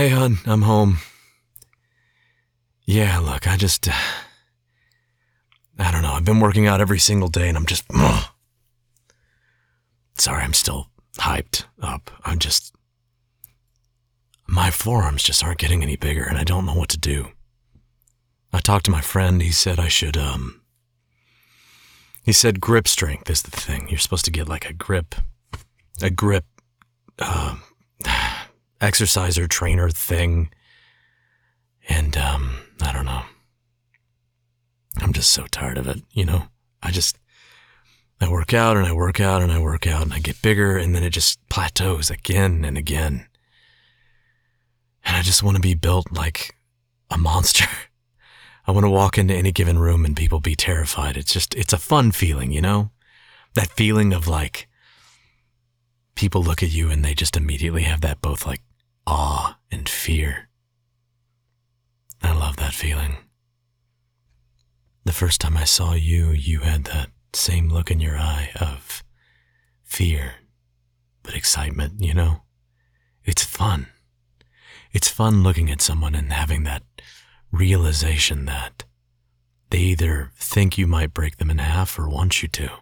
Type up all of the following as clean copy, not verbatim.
Hey, hon, I'm home. Yeah, look, I don't know. I've been working out every single day and I'm just, sorry, I'm still hyped up. My forearms just aren't getting any bigger and I don't know what to do. I talked to my friend. He said he said grip strength is the thing. You're supposed to get like a grip, exerciser trainer thing. And, I don't know. I'm just so tired of it, you know? I work out and I work out and I work out and I get bigger and then it just plateaus again and again. And I just want to be built like a monster. I want to walk into any given room and people be terrified. It's a fun feeling, you know? That feeling of like, people look at you and they just immediately have that both like awe and fear. I love that feeling. The first time I saw you, you had that same look in your eye of fear, but excitement, you know? It's fun. It's fun looking at someone and having that realization that they either think you might break them in half or want you to.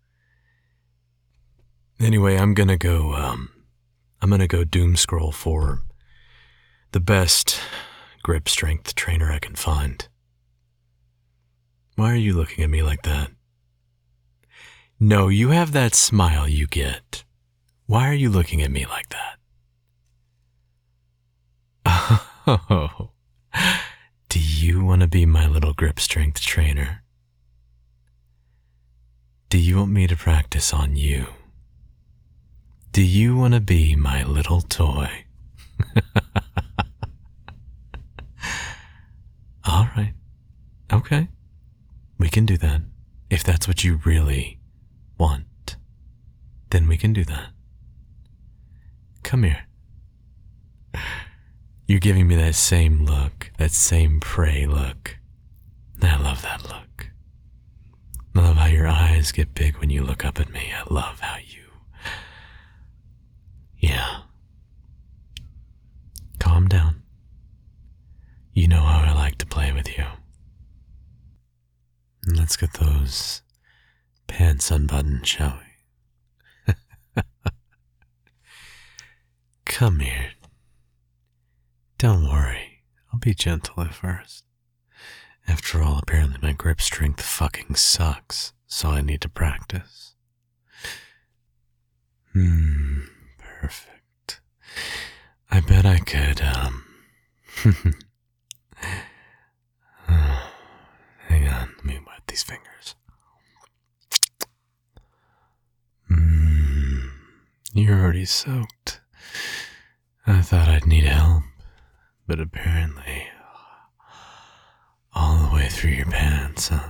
Anyway, I'm gonna go doom scroll for the best grip strength trainer I can find. Why are you looking at me like that? No, you have that smile you get. Why are you looking at me like that? Oh, do you want to be my little grip strength trainer? Do you want me to practice on you? Do you want to be my little toy? All right. Okay. We can do that. If that's what you really want, then we can do that. Come here. You're giving me that same look, that same prey look. I love that look. I love how your eyes get big when you look up at me. I love how yeah. Calm down. You know how I like to play with you. And let's get those pants unbuttoned, shall we? Come here. Don't worry, I'll be gentle at first. After all, apparently my grip strength fucking sucks, so I need to practice. Perfect. I bet I could, hang on, let me wet these fingers. You're already soaked. I thought I'd need help, but apparently all the way through your pants, huh?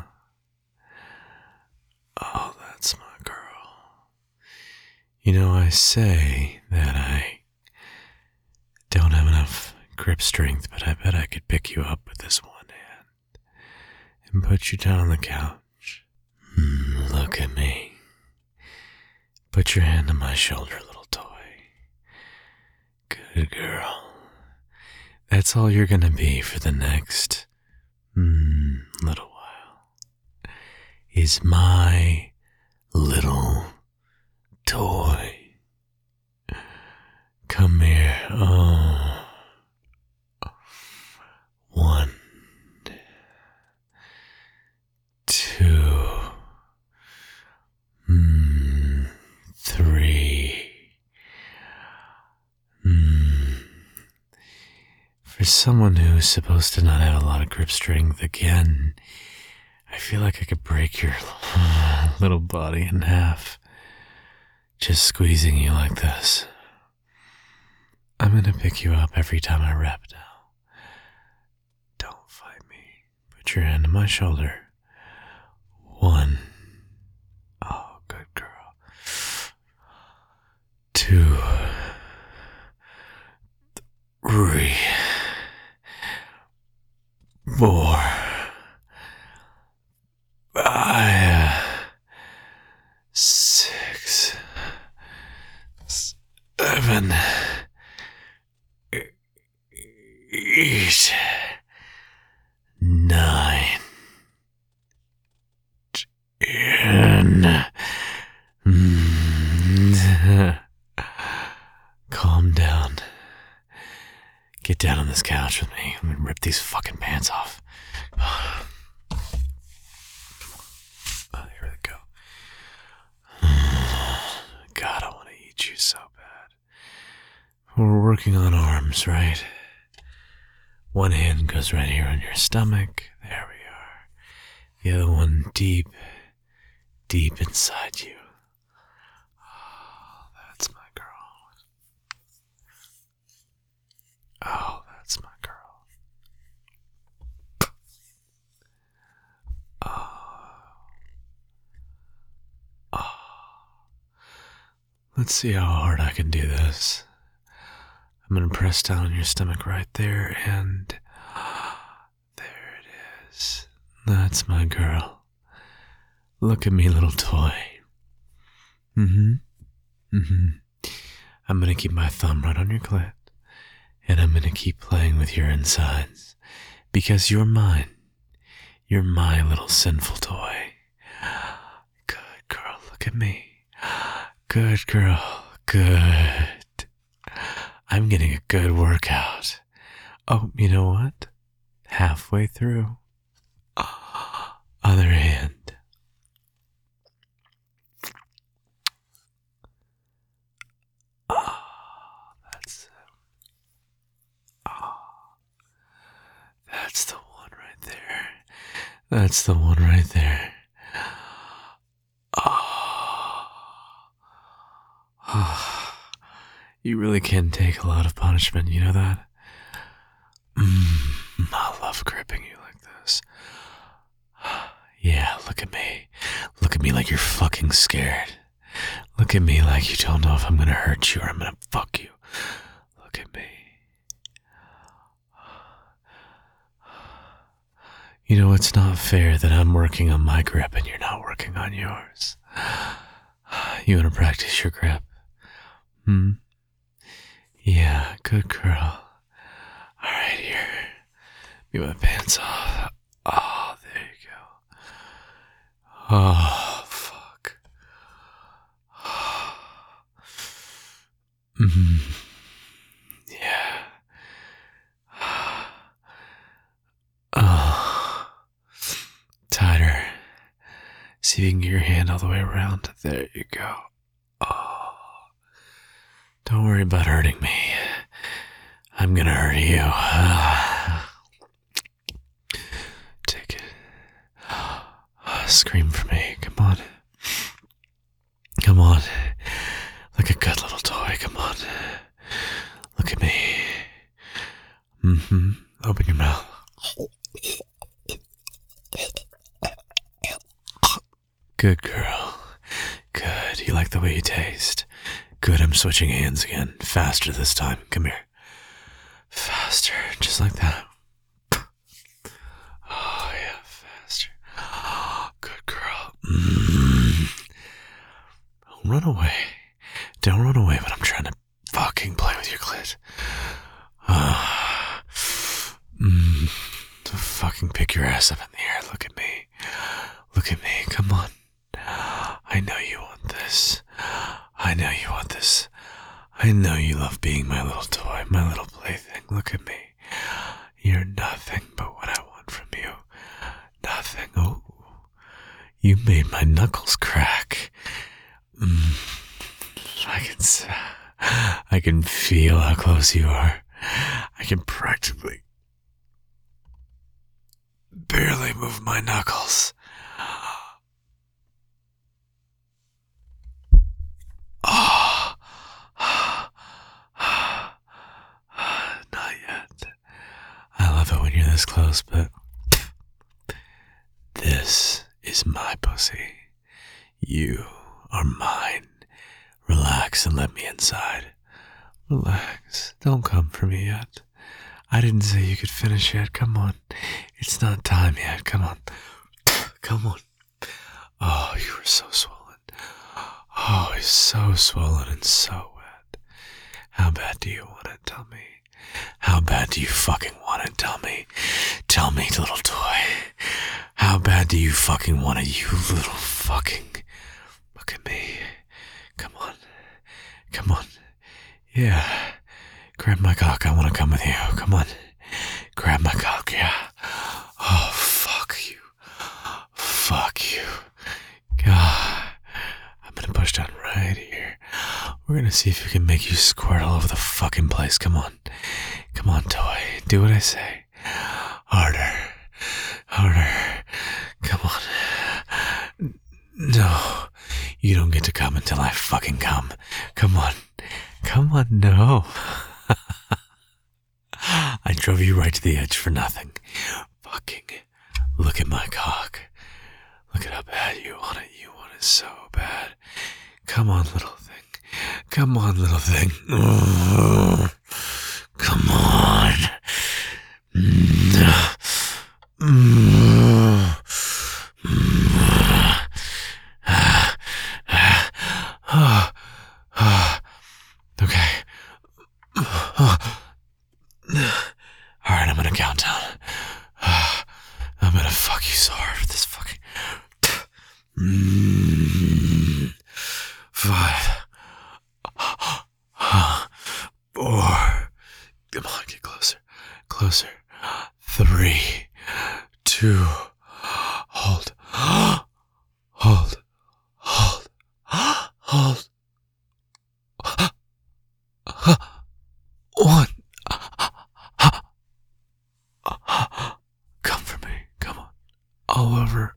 Oh, that's my girl. You know, I say that I don't have enough grip strength, but I bet I could pick you up with this one hand and put you down on the couch. Look at me. Put your hand on my shoulder, little toy. Good girl. That's all you're gonna be for the next little while. Is my little toy. Come here. Oh. 1, 2, 3. For someone who's supposed to not have a lot of grip strength, again, I feel like I could break your little body in half. Just squeezing you like this. I'm gonna pick you up every time I rep now. Don't fight me. Put your hand on my shoulder. 1. Oh, good girl. 2. 3. 4. 5. 6. 7. 8, 9, 10. Calm down. Get down on this couch with me. I'm gonna rip these fucking pants off. Oh, here we go. God, I want to eat you so bad. We're working on arms, right? One hand goes right here on your stomach. There we are. The other one deep inside you. Oh, that's my girl. Oh, that's my girl. Oh. Let's see how hard I can do this. I'm going to press down on your stomach right there, and there it is. That's my girl. Look at me, little toy. I'm going to keep my thumb right on your clit, and I'm going to keep playing with your insides, because you're mine. You're my little sinful toy. Good girl, look at me. Good girl, good. I'm getting a good workout. Oh, you know what? Halfway through. Other hand. That's the one right there. That's the one right there. You really can take a lot of punishment, you know that? I love gripping you like this. Yeah, look at me. Look at me like you're fucking scared. Look at me like you don't know if I'm gonna hurt you or I'm gonna fuck you. Look at me. You know, it's not fair that I'm working on my grip and you're not working on yours. You wanna practice your grip? Yeah, good girl. Alright, here. Get my pants off. Oh, there you go. Oh, fuck. Yeah. Oh. Tighter. See if you can get your hand all the way around. There you go. Oh. Don't worry about hurting me. I'm gonna hurt you. Take it. Scream for me. Come on. Come on. Like a good little toy. Come on. Look at me. Open your mouth. Good girl. Good. You like the way you taste. Good, I'm switching hands again. Faster this time. Come here. Faster. Just like that. Oh, yeah, faster. Oh, good girl. Don't run away. Don't run away, but I'm trying to fucking play with your clit. Fucking pick your ass up in the air. Look at me. Look at me. Come on. I know you want this. I know you want this. I know you love being my little toy, my little plaything. Look at me. You're nothing but what I want from you. Nothing. Oh, you made my knuckles crack. I can feel how close you are. I can practically barely move my knuckles. Oh, not yet. I love it when you're this close, but this is my pussy. You are mine. Relax and let me inside. Relax. Don't come for me yet. I didn't say you could finish yet. Come on. It's not time yet. Come on. Come on. Oh, you were so swollen. Oh, he's so swollen and so wet. How bad do you want it? Tell me. How bad do you fucking want it? Tell me. Tell me, little toy. How bad do you fucking want it, you little fucking... Look at me. Come on. Come on. Yeah. Grab my cock. I want to come with you. Come on. Grab my cock, yeah. Oh, fuck you. Fuck you. God. I'm gonna push down right here. We're gonna see if we can make you squirt all over the fucking place. Come on. Come on, toy. Do what I say. Harder. Harder. Come on. No. You don't get to come until I fucking come. Come on. Come on, no. I drove you right to the edge for nothing. Fucking look at my cock. Look at how bad you want it. You want it so bad. Come on, little thing. Come on, little thing. Come on. Okay. Alright, I'm gonna count down. I'm gonna fuck you so hard with this fucking... 5, 4. Come on, get closer. Closer. 3, 2. Hold. Hold. Hold. Hold. 1. Come for me. Come on. All over.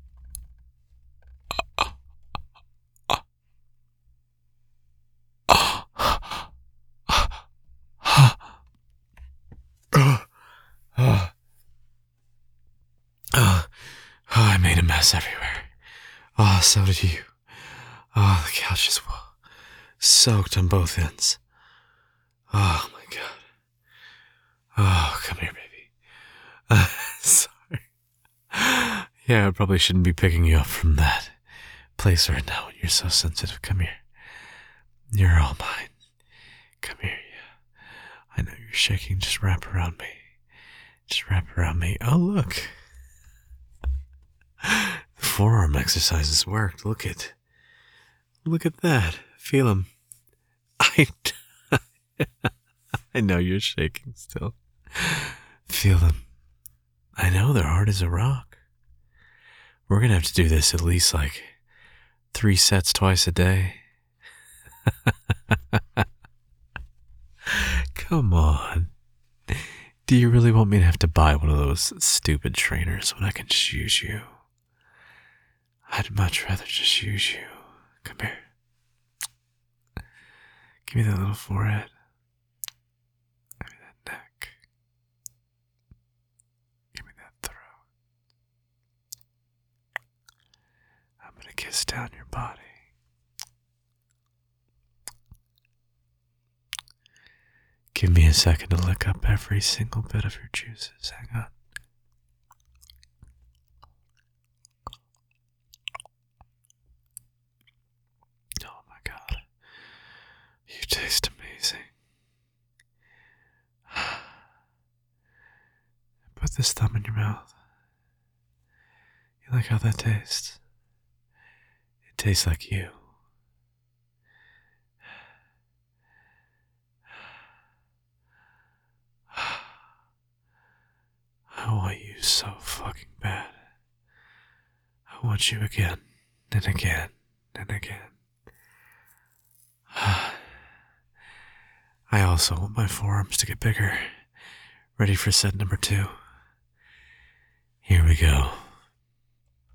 I made a mess everywhere. Oh, so did you. Oh, the couch is soaked on both ends. Oh, my God. Oh, come here, baby. Sorry. Yeah, I probably shouldn't be picking you up from that place right now when you're so sensitive. Come here. You're all mine. Come here, yeah. I know you're shaking. Just wrap around me. Just wrap around me. Oh, look. The forearm exercises worked. Look at that. Feel them. I know you're shaking still. Feel them. I know they're hard as a rock. We're gonna have to do this at least like 3 sets twice a day. Come on. Do you really want me to have to buy one of those stupid trainers when I can just use you? I'd much rather just use you. Come here. Give me that little forehead. Give me that neck. Give me that throat. I'm gonna kiss down your body. Give me a second to lick up every single bit of your juices. Hang on. Oh my God. You taste amazing. Put this thumb in your mouth. You like how that tastes? It tastes like you. I want you so fucking bad. I want you again and again and again. I also want my forearms to get bigger. Ready for set number 2? Here we go.